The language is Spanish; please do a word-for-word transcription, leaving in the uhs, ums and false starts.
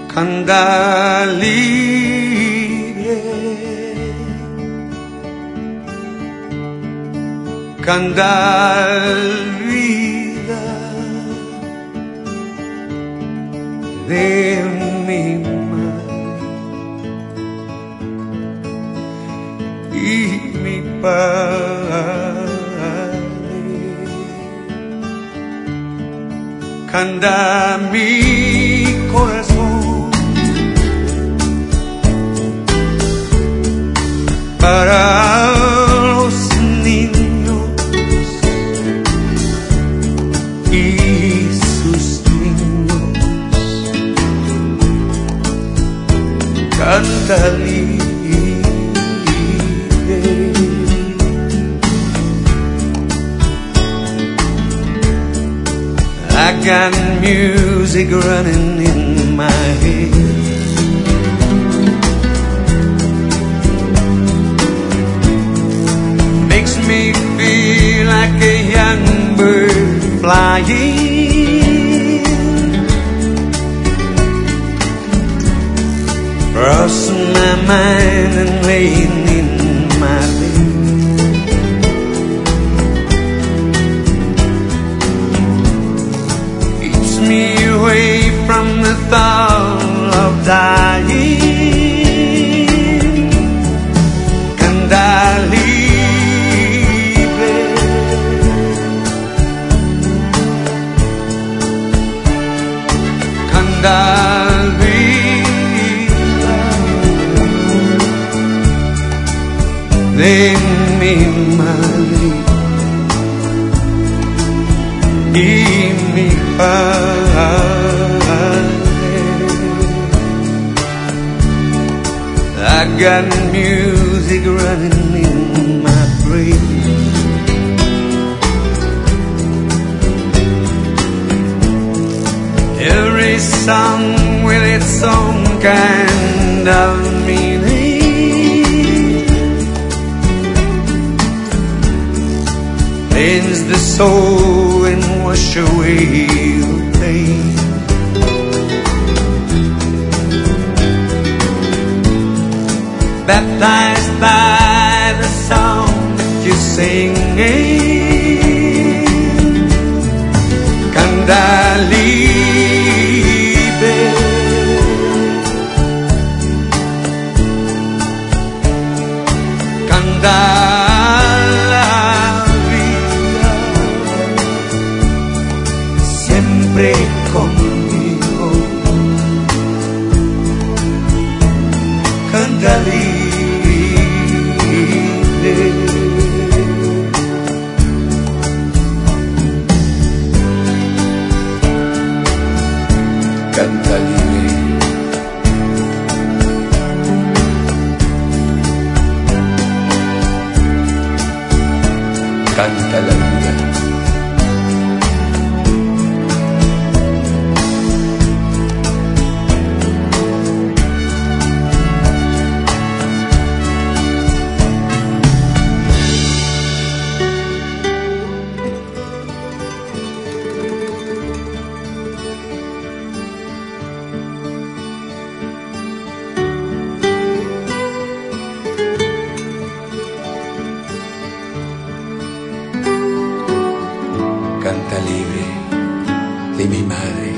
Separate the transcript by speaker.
Speaker 1: Canta libre, canta vida de mi madre y mi padre. Canta mi corazón para los niños y sus niños. Canta libre. I got music running in my head, makes me feel like a young bird flying across my mind and laying in my bed. Me away from the thought of dying. Canta libre, canta vida de mi madre y mi padre. I got music running in my brain, every song with its own kind of meaning, cleanse the soul and wash away the pain. Baptized by the song that you're singing, canta libre, canta la vida, siempre conmigo, canta libre. Canta libre, canta la vida. Canta libre de mi madre